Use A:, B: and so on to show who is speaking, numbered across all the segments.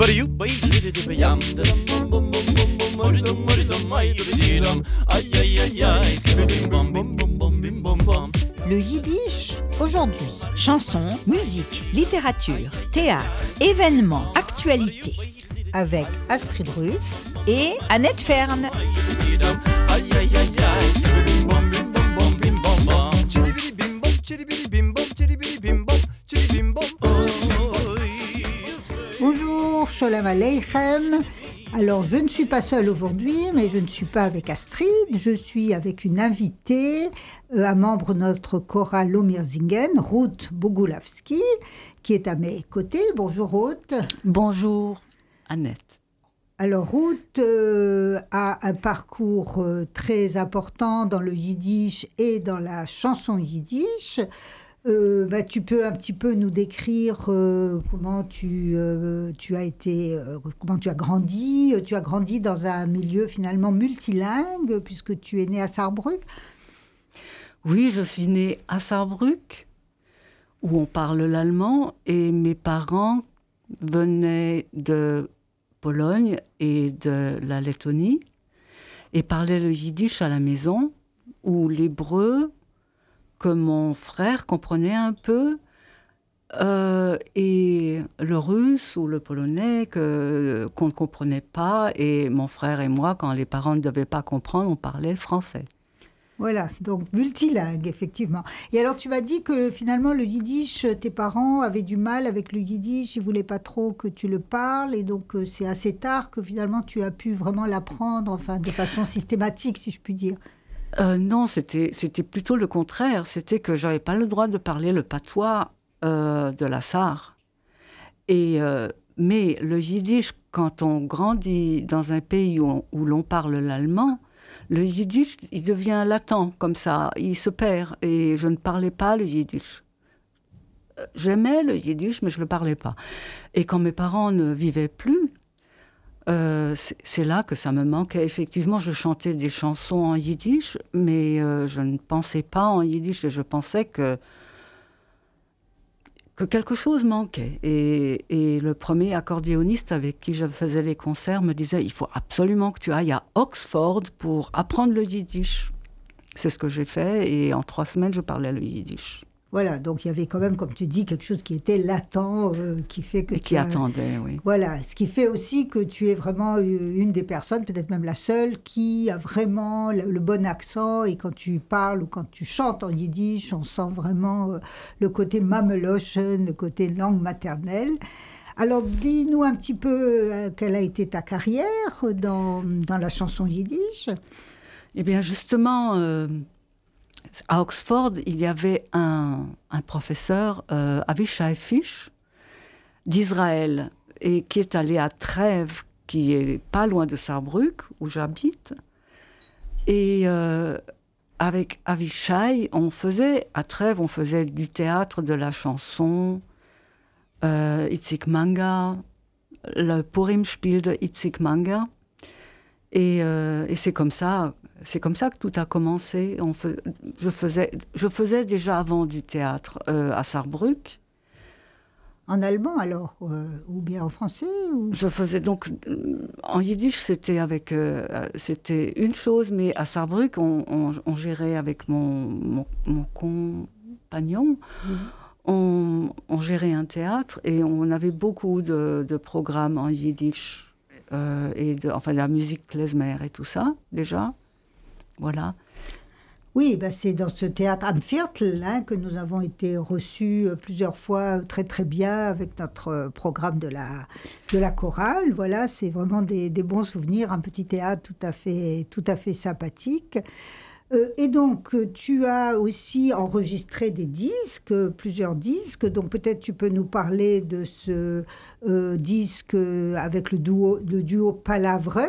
A: Le yiddish aujourd'hui. Chansons, musique, littérature, théâtre, événements, actualités. Avec Astrid Ruff et Annette Fern.
B: Bonjour, Sholem Aleichem. Alors, je ne suis pas seule aujourd'hui, mais je ne suis pas avec Astrid. Je suis avec une invitée, un membre de notre chorale Lomirzingen, Ruth Bogulavski, qui est à mes côtés. Bonjour Ruth.
C: Bonjour Annette.
B: Alors Ruth a un parcours très important dans le yiddish et dans la chanson yiddish. Tu peux un petit peu nous décrire comment tu as été, comment tu as grandi. Tu as grandi dans un milieu finalement multilingue puisque tu es née à Saarbrück.
C: Oui, je suis née à Saarbrück où on parle l'allemand et mes parents venaient de Pologne et de la Lettonie et parlaient le yiddish à la maison ou l'hébreu que mon frère comprenait un peu, et le russe ou le polonais qu'on ne comprenait pas. Et mon frère et moi, quand les parents ne devaient pas comprendre, on parlait le français.
B: Voilà, donc multilingue, effectivement. Et alors, tu m'as dit que finalement, le yiddish, tes parents avaient du mal avec le yiddish, ils ne voulaient pas trop que tu le parles, et donc c'est assez tard que finalement, tu as pu vraiment l'apprendre, enfin, de façon systématique, si je puis dire.
C: Non, c'était plutôt le contraire. C'était que je n'avais pas le droit de parler le patois de la Sarre. Mais le yiddish, quand on grandit dans un pays où l'on parle l'allemand, le yiddish, il devient latent, comme ça, il se perd. Et je ne parlais pas le yiddish. J'aimais le yiddish, mais je ne le parlais pas. Et quand mes parents ne vivaient plus, c'est là que ça me manquait. Effectivement, je chantais des chansons en yiddish, mais je ne pensais pas en yiddish et je pensais que quelque chose manquait. Et le premier accordéoniste avec qui je faisais les concerts me disait « Il faut absolument que tu ailles à Oxford pour apprendre le yiddish ». C'est ce que j'ai fait et en 3 semaines, je parlais le yiddish.
B: Voilà, donc il y avait quand même, comme tu dis, quelque chose qui était latent, qui fait que
C: qui attendait, oui.
B: Voilà, ce qui fait aussi que tu es vraiment une des personnes, peut-être même la seule, qui a vraiment le bon accent. Et quand tu parles ou quand tu chantes en yiddish, on sent vraiment le côté mameloschen, le côté langue maternelle. Alors, dis-nous un petit peu quelle a été ta carrière dans la chanson yiddish.
C: Eh bien, justement... à Oxford, il y avait un professeur, Avishai Fish, d'Israël, et qui est allé à Trèves, qui est pas loin de Saarbrück, où j'habite. Et avec Avishai, à Trèves, on faisait du théâtre, de la chanson, Itzik Manga, le Purim-Spiel de Itzik Manga. Et c'est comme ça que tout a commencé. Je faisais déjà avant du théâtre à Saarbrück.
B: En allemand alors, ou bien en français ou...
C: Je faisais donc en yiddish, c'était une chose, mais à Saarbrück, on gérait avec mon compagnon. On gérait un théâtre et on avait beaucoup de programmes en yiddish. De la musique klezmer et tout ça, déjà. Voilà.
B: Oui, c'est dans ce théâtre Am Viertel que nous avons été reçus plusieurs fois très très bien avec notre programme de la chorale. Voilà, c'est vraiment des bons souvenirs, un petit théâtre tout à fait sympathique. Et donc, tu as aussi enregistré des disques, plusieurs disques. Donc, peut-être tu peux nous parler de ce disque avec le duo Palavres.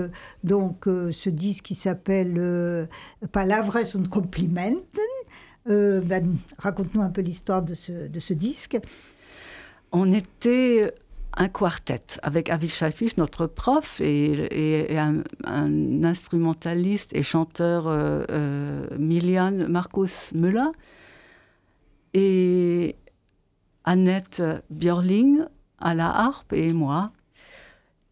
B: Ce disque qui s'appelle Palavres und Komplimenten. Raconte-nous un peu l'histoire de ce disque.
C: On était un quartet avec Avishai Fish, notre prof, et un instrumentaliste et chanteur, Milian Markus Müller, et Annette Björling à la harpe et moi.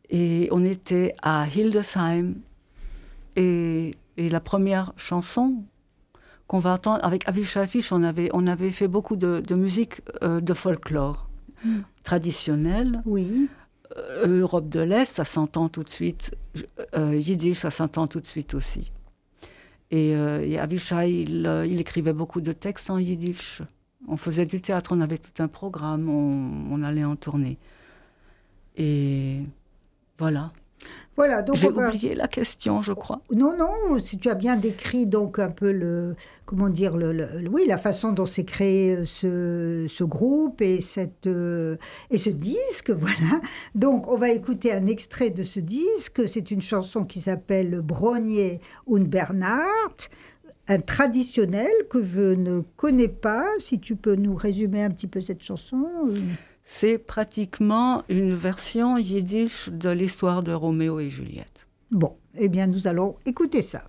C: Et on était à Hildesheim. Et la première chanson qu'on va entendre, avec Avishai Fish, on avait fait beaucoup de musique de folklore traditionnelle.
B: Oui.
C: Europe de l'Est, ça s'entend tout de suite. Yiddish, ça s'entend tout de suite aussi. Et Avishai, il écrivait beaucoup de textes en yiddish. On faisait du théâtre, on avait tout un programme, on allait en tournée. Et voilà.
B: Voilà, donc
C: j'ai oublié la question, je crois.
B: Non, si tu as bien décrit donc un peu la façon dont s'est créé ce groupe et ce disque, voilà. Donc, on va écouter un extrait de ce disque. C'est une chanson qui s'appelle Bronje und Bernhard, un traditionnel que je ne connais pas. Si tu peux nous résumer un petit peu cette chanson.
C: C'est pratiquement une version yiddish de l'histoire de Roméo et Juliette.
B: Bon, eh bien nous allons écouter ça.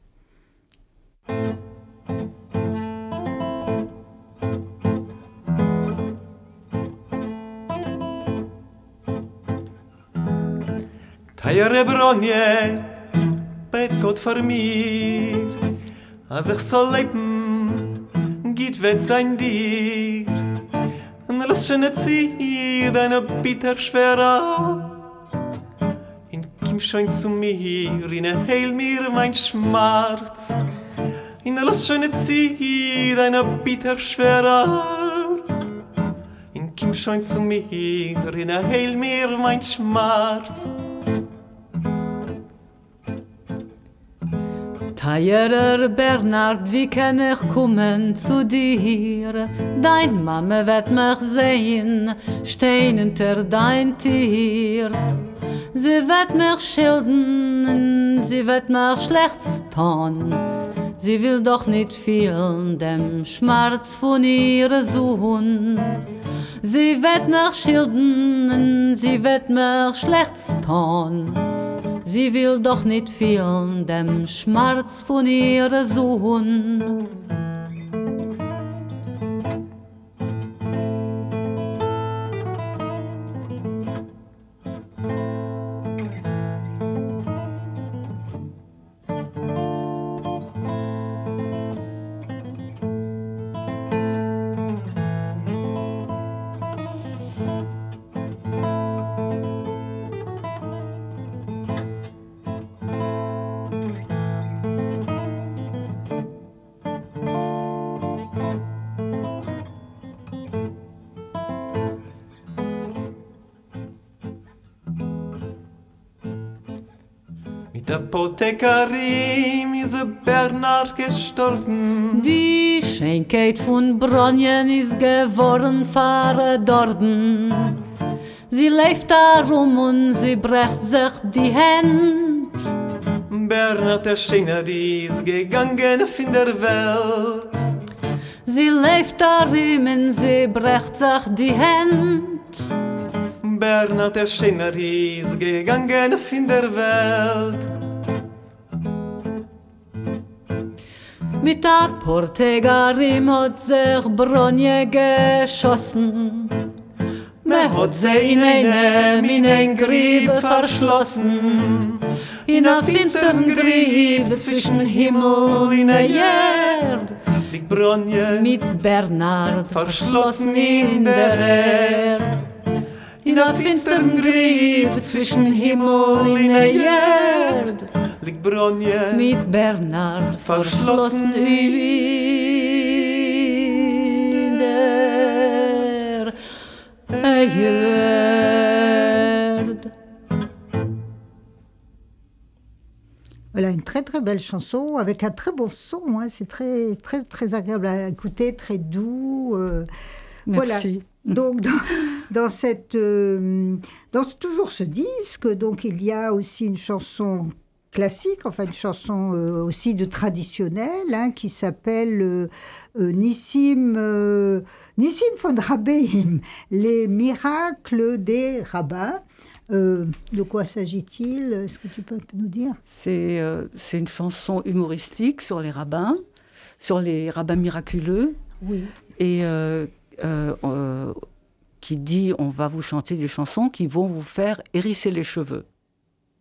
D: Tayere Bronje, bet Gott für mir, als ich soll leben, geht wird sein dir. Und lass schon nicht zieh deine bitter schwerer. Und komm schon zu mir, und heil mir mein Schmerz. Und lass schon nicht zieh deine bitter schwerer. Und komm schon zu mir, und heil mir mein Schmerz.
E: Teierer Bernhard, wie kann ich kommen zu dir? Dein Mama wird mich sehen, stehen hinter dein Tier. Sie wird mich schilden, sie wird mich schlecht tun. Sie will doch nicht fühlen dem Schmerz von ihrem Sohn. Sie wird mich schilden, sie wird mich schlecht tun. Sie will doch nicht fühlen dem Schmerz von ihrem Sohn.
D: Der Apothekarin ist Bernhard gestorben.
E: Die Schenkeit von Bronjen ist geworden verdorben. Sie läuft darum und sie brecht sich die Hände.
D: Bernhard der Schöner ist gegangen von der Welt.
E: Sie läuft darum und sie brecht sich die Hände.
D: Bernhard der Schöner ist gegangen von der Welt.
E: Mit der Portegarim hat sich Bronje geschossen.
D: Man hat sie in ein Grieb verschlossen.
E: In einem finsteren Grieb zwischen Himmel und Erde.
D: Liegt Bronje
E: mit Bernhard
D: verschlossen in der Erde.
E: In einem finsteren Grieb zwischen Himmel und Erde.
D: Liegt Bronje
E: mit Bernhard verschlossen in der Erde.
B: Voilà, une très très belle chanson avec un très bon son. Hein. C'est très très très agréable à écouter, très doux.
C: Merci.
B: Voilà. Donc dans toujours ce disque, donc il y a aussi une chanson classique, enfin une chanson aussi de traditionnelle, hein, qui s'appelle Nissim von Rabbeim, les miracles des rabbins. De quoi s'agit-il? Est-ce que tu peux nous dire?
C: C'est une chanson humoristique sur les rabbins miraculeux.
B: Oui.
C: Et qui dit on va vous chanter des chansons qui vont vous faire hérisser les cheveux.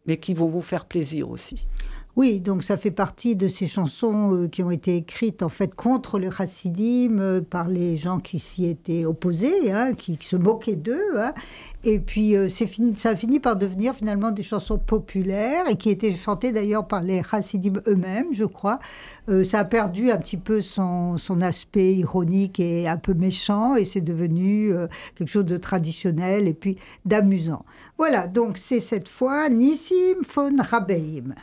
C: mais qui vont vous faire plaisir aussi.
B: Oui, donc ça fait partie de ces chansons qui ont été écrites en fait contre le chassidim par les gens qui s'y étaient opposés, hein, qui se moquaient d'eux. Hein. Et puis ça a fini par devenir finalement des chansons populaires et qui étaient chantées d'ailleurs par les chassidim eux-mêmes, je crois. Ça a perdu un petit peu son aspect ironique et un peu méchant et c'est devenu quelque chose de traditionnel et puis d'amusant. Voilà, donc c'est cette fois Nissim von Rabbeim.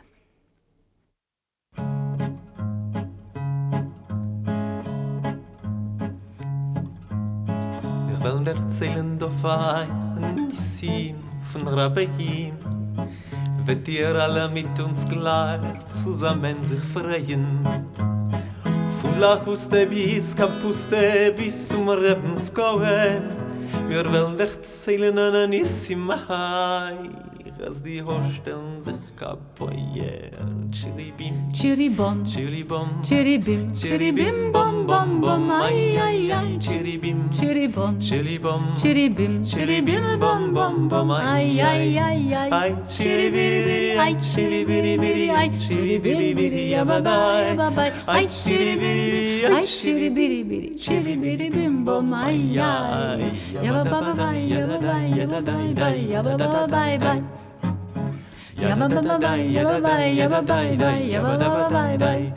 D: Ich will erzählen auf ein Nissim von Rabbeim. Wird ihr alle mit uns gleich zusammen sich freuen. Von Lachuste bis Kapuste bis zum Rebbenskohen. Wir wollen erzählen an ein Nissim als die Hosteln sich kapoyer. Chiribim,
E: Chiribom,
D: chiribom,
E: chiribim, chiribim, bom, bom, bom, ay, ay, ay.
D: chiribim,
E: Chiribom,
D: chiribom,
E: chiribim, chiribim, bom, bom, bom, ay, ay, ay, ay.
D: ay, chiribiri, ay, chiribiri, ay, chiribiri, yababay,
E: Yababay,
D: ay,
E: ay, chiribiri, ay, chiribiri, chiribiri, bim, bom, ay, ay. Yababay, yababay, yababay, bay, yababay, bay. Yababay, yababay, yababay, bay, yababay, bay.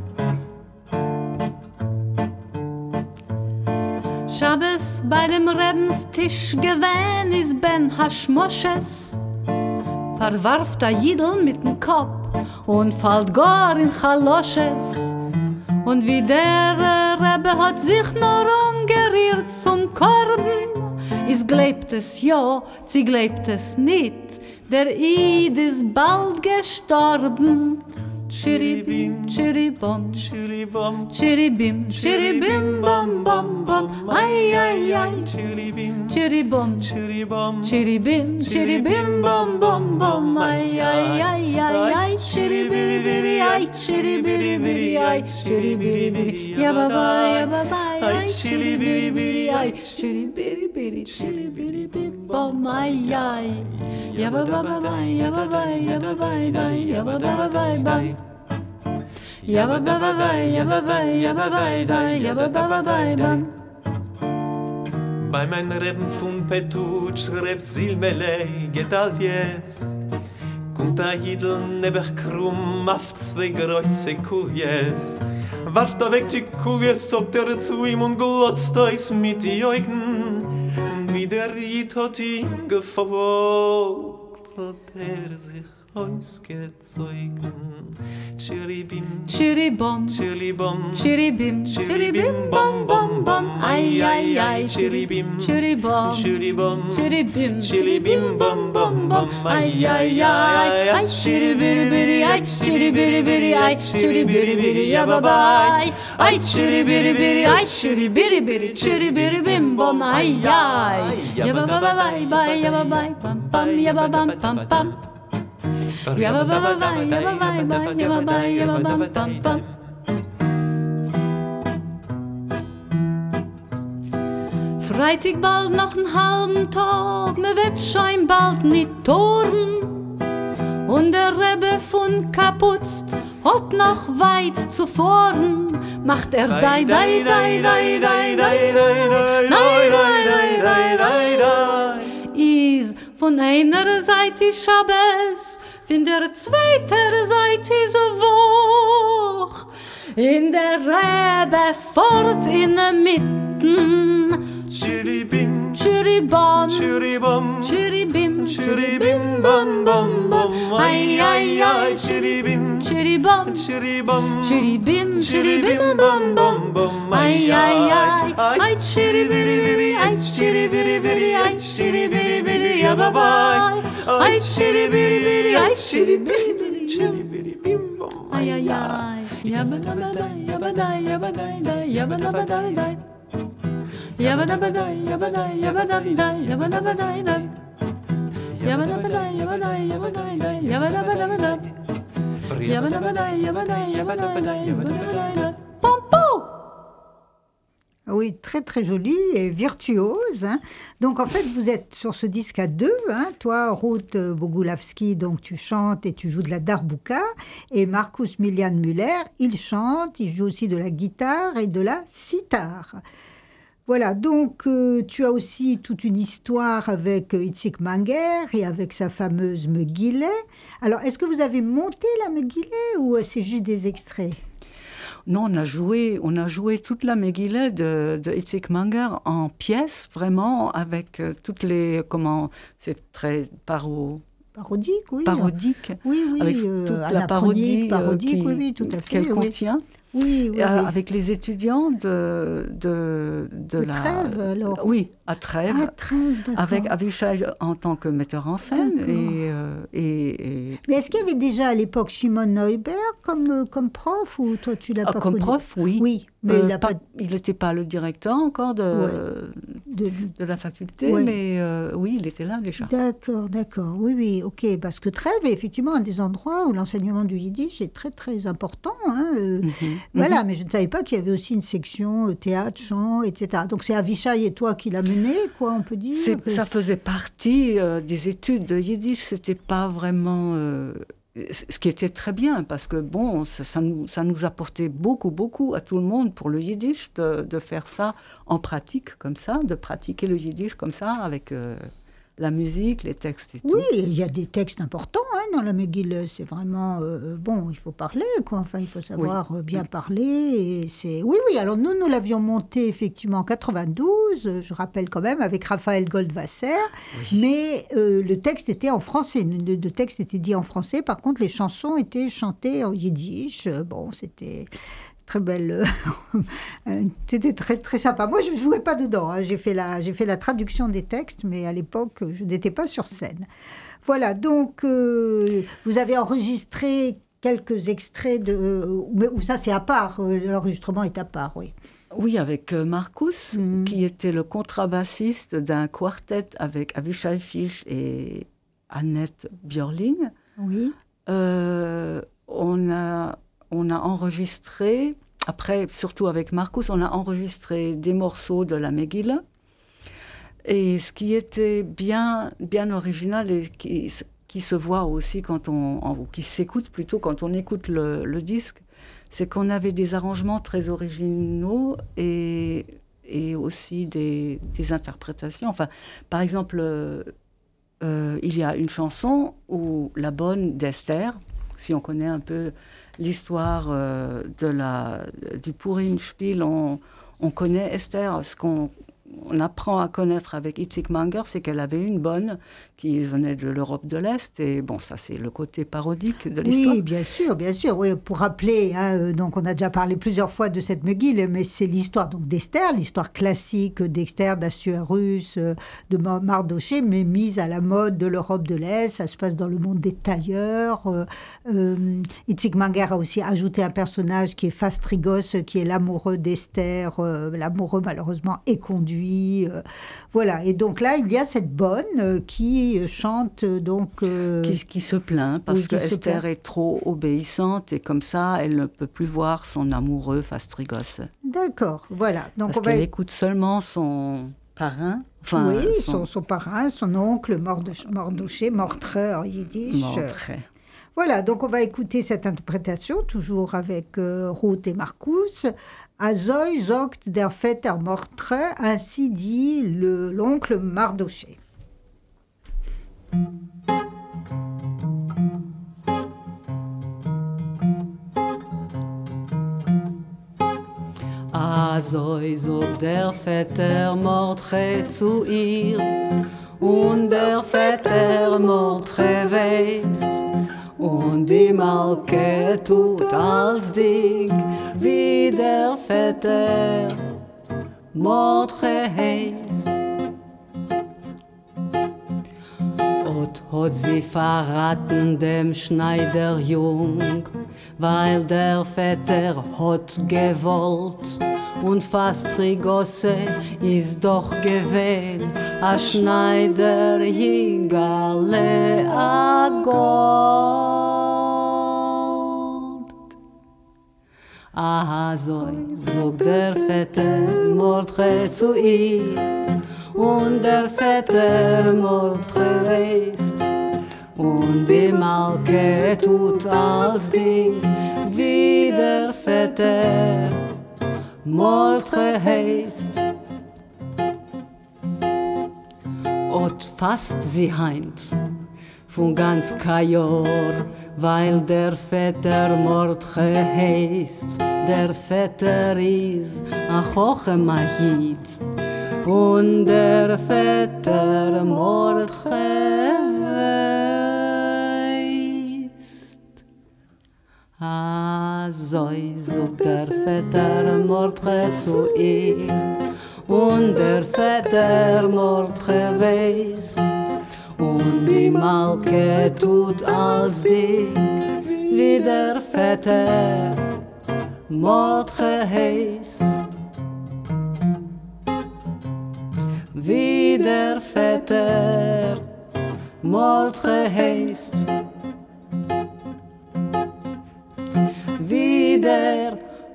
E: Shabbos bei dem Rebenstisch gewähn ist Ben Hashmoshes. Verwarft a Jidl mit dem Kopf und fällt gar in Chaloshes. Und wie der Rebbe hat sich nur angeriert zum Korben, is gleibt es ja, sie gleibt es nicht, der Eid ist bald gestorben. Chiribim, chiribom,
D: chiribom,
E: chiribim, chiribim, bom, bom, bom, ay, ay, ay.
D: chiribim,
E: Chiribom,
D: chiribom,
E: chiribim, chiribim, bom, bom, bom, ay, ay, ay, ay, ay. Chiribiri, ay, chiribiri, ay, chiribiri, yababay, yababay, ay, chiribiri, ay, chiribiri, chiribiri, bom, ay, ay. Yababay, yababay, yababay, bay, yababay, bay. Yababay, yababay, yababay, bay, yababay, bay.
D: Bei mein Reben von Petutsch, Reb Silmele, geht all jes. Kommt a Jidl nebech krumm auf zwei große Kuljes. Warft weg die Kuljes, zog zu ihm und glotzt euch mit die Augen. Wie der Jid hat ihn gefolgt, hat sich ausgezogen. Chiribim,
E: Chiribom,
D: chiribom,
E: chiribim, chiribim, bom, bom, bom, ay, ay, ay.
D: chiribim,
E: Chiribom,
D: chiribom,
E: chiribim,
D: chiribim, bom, bom, bom,
E: ay, ay, ay. Ay, chiribiri, ay, chiribiri, ay, chiribiri, yababay. Ay, chiribiri, ay, chiribiri, chiribiri, bim, bom, ay, ay. Yababay, bay, yababay, pam, pam, yababam, pam, pam. Yababay, yababay, bay, yababay, yababam, pam, pam. Freitag bald noch einen halben Tag, mir wird schon bald nicht toren. Und der Rebbe von Kaputzt hat noch weit zu fahren. Macht dai, dai, dai, dai, dai, dai, dai, dai. Is von einer Seite Schabbes, von der zweiten Seite so Woch. In der Rebbe fort in der Mitten.
D: Chiribim,
E: Chiribom,
D: chiribom,
E: chiribim,
D: chiribim, bom, bom, bom, ay, ay, ay, chiribim,
E: chiribom,
D: chiribom,
E: chiribim, chiribim, bom, bom,
D: bom,
E: ay, ay, ay, ay, chiribiri, ay, chiribiri, ay, chiribiri, yababay, ay, chiribiri, ay, chiribiri,
D: chiribim, bom,
E: ay, ay, ay, yabadabadai, yabadai, yabadai, yabadabadai. Yabadabadai, yabadai, yabadabadai, yabadabadai, yabadabadai, yabadai, yabadai, yabadabadai, yabadabadai, yabadai, yabadai, yabadabadai, pom pom.
B: Oui, très très jolie et virtuose. Hein. Donc en fait, vous êtes sur ce disque à deux. Hein. Toi, Ruth Bogulavski, donc tu chantes et tu joues de la darbuka. Et Marcus Milian Müller, il chante, il joue aussi de la guitare et de la sitar. Voilà, donc tu as aussi toute une histoire avec Itzik Manger et avec sa fameuse Megillah. Alors, est-ce que vous avez monté la Megillah ou c'est juste des extraits ?
C: Non, on a joué toute la Megillah de Itzik Manger en pièces, vraiment, avec toutes les... c'est très
B: parodique, oui.
C: Parodique.
B: Oui,
C: avec toute la parodie
B: oui, tout à fait.
C: Qu'elle contient.
B: Oui.
C: Avec les étudiants de la...
B: Trèves, alors.
C: Oui, à Trèves.
B: À Trèves, d'accord.
C: Avec Avishai en tant que metteur en scène.
B: Mais est-ce qu'il y avait déjà à l'époque Shimon Neuberg comme prof ou toi tu l'as pas
C: comme
B: connu ?
C: prof, oui.
B: Oui, mais
C: il n'était pas le directeur encore de la faculté, mais oui, il était là déjà.
B: D'accord. Oui, ok. Parce que Trèves est effectivement un des endroits où l'enseignement du yiddish est très, très important. Hein. Voilà, mais je ne savais pas qu'il y avait aussi une section théâtre, chant, etc. Donc c'est Avishai et toi qui l'a mené, quoi, on peut dire.
C: Ça faisait partie des études de yiddish. C'était pas vraiment... ce qui était très bien, parce que bon, ça nous apportait beaucoup à tout le monde pour le yiddish de faire ça en pratique comme ça, de pratiquer le yiddish comme ça avec la musique, les textes et tout.
B: Oui, il y a des textes importants dans la Megillah. C'est vraiment il faut parler, quoi. Enfin, il faut savoir bien parler. Et oui. Alors nous l'avions monté effectivement en 92. Je rappelle quand même avec Raphaël Goldwasser. Oui. Mais le texte était en français. Le texte était dit en français. Par contre, les chansons étaient chantées en yiddish. C'était très belle. C'était très, très sympa. Moi, je ne jouais pas dedans. Hein. J'ai fait la traduction des textes, mais à l'époque, je n'étais pas sur scène. Voilà, donc, vous avez enregistré quelques extraits ou ça, c'est à part. L'enregistrement est à part, oui.
C: Oui, avec Marcus, qui était le contrebassiste d'un quartet avec Avishai Fisch et Annette Björling.
B: Oui.
C: On a enregistré, après, surtout avec Marcus, on a enregistré des morceaux de la Megillah. Et ce qui était bien original et qui se voit aussi qui s'écoute plutôt quand on écoute le disque, c'est qu'on avait des arrangements très originaux et aussi des interprétations. Enfin, par exemple, il y a une chanson où la bonne d'Esther, si on connaît un peu l'histoire du Purim Spiel, on connaît Esther. Ce qu'on apprend à connaître avec Itzik Manger, c'est qu'elle avait une bonne qui venait de l'Europe de l'Est. Et bon, ça, c'est le côté parodique de l'histoire.
B: Oui, bien sûr. Oui, pour rappeler, donc on a déjà parlé plusieurs fois de cette Megillah, mais c'est l'histoire donc d'Esther, l'histoire classique d'Esther, d'Assuérus, de Mardoché, mais mise à la mode de l'Europe de l'Est. Ça se passe dans le monde des tailleurs. Itzik Manger a aussi ajouté un personnage qui est Fastrigos, qui est l'amoureux d'Esther, l'amoureux malheureusement éconduit. Voilà, et donc là, il y a cette bonne qui chante donc...
C: Qui se plaint parce que Esther est trop obéissante et comme ça, elle ne peut plus voir son amoureux Fastrigos.
B: D'accord, voilà. Donc
C: parce qu'elle écoute seulement son parrain.
B: Enfin, oui, son parrain, son oncle, Mordoché, Mortre en yiddish.
C: Mortre.
B: Voilà, donc on va écouter cette interprétation, toujours avec Ruth et Marcus. Azoy zogt der Vetter Mortre, ainsi dit l'oncle Mardoché.
E: Azoi zog der Vetter Mordche zu ihr, und der Vetter Mordche weist, und die Malke tut als dick, wie der Vetter Mordche heißt. Hat sie verraten dem Schneiderjung, weil der Vetter hat gewollt und Fastrigosse ist doch gewählt, a Schneiderjingale a Gold. Azoi, sagt der Vetter Mordechai zu ihr. Und der Vetter Mordechai weist. Und die Malke tut als Ding, wie der Vetter Mordechai heißt. Und fast sie heint von ganz Kajor, weil der Vetter Mordechai heißt. Der Vetter ist a Chochem Ahid. Und der Vetter Mordechai weist. Azoi, sagt der Vetter Mordechai zu ihr. Und der Vetter Mordechai weist. Und die Malke tut als dick, wie der Vetter Mordechai heißt. Wie der Vetter Mordechai heißt. Wie der...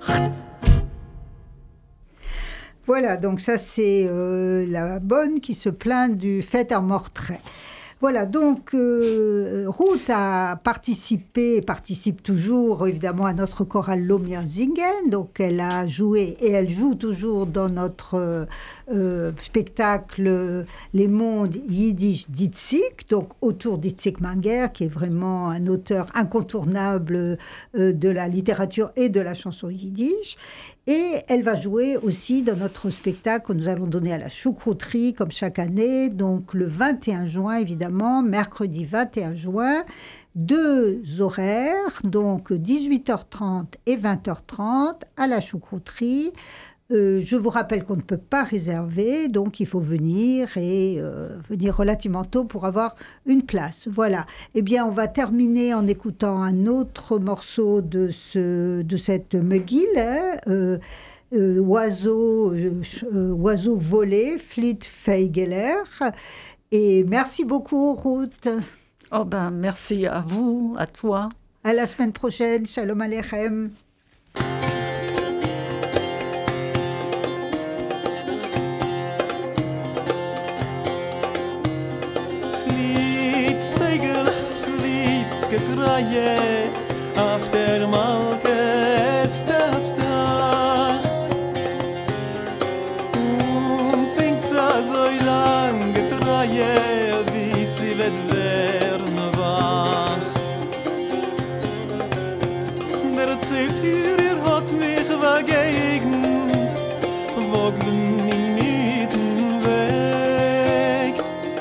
B: Voilà, donc ça c'est la bonne qui se plaint du Vetter Mordechai. Voilà, donc Ruth a participé, participe toujours évidemment à notre chorale Lomirzingen, donc elle a joué et elle joue toujours dans notre spectacle Les Mondes Yiddish d'Itzik, donc autour d'Itzik Manger, qui est vraiment un auteur incontournable de la littérature et de la chanson yiddish. Et elle va jouer aussi dans notre spectacle que nous allons donner à la choucrouterie, comme chaque année, donc le 21 juin, évidemment, mercredi 21 juin, 2 horaires, donc 18h30 et 20h30 à la choucrouterie. Je vous rappelle qu'on ne peut pas réserver, donc il faut venir et venir relativement tôt pour avoir une place. Voilà. Eh bien, on va terminer en écoutant un autre morceau de cette Megil, oiseau volé, Flit Feigeler. Et merci beaucoup, Ruth.
C: Oh ben, merci à vous, à toi.
B: À la semaine prochaine. Shalom Aleichem.
D: Getreie auf der Malke ist das Dach und singt so lang Getreie, wie sie wird werden wach. Der erzählt hier, hat mich vergegnet, wogen in jeden Weg.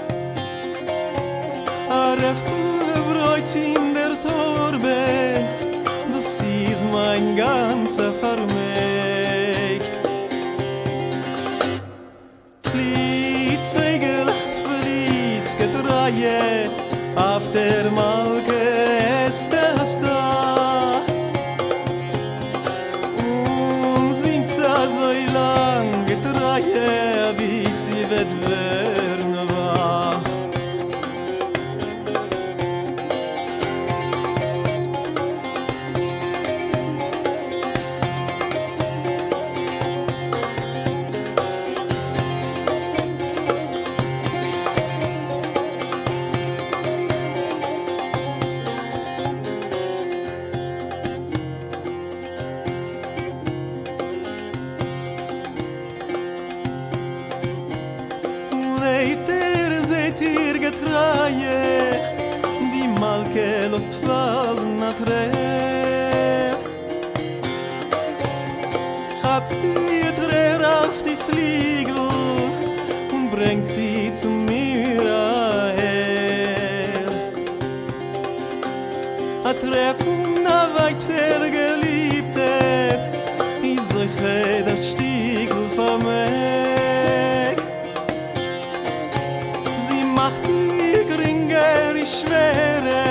D: In der Torbe, das ist mein ganzer Vermeck. Flietzwegel, Flietzgetreie, auf der Malke ist das Dach. Und singt so lang Getreie, wie sie wird werden wach. Die Malke lässt fallen nach Träer. Habt's die Träer auf die Fliegel und bringt sie zu mir her. A Treffen, a weiter Geliebte, ich suche das Stiegel von mir. Sie macht die Gringer schwere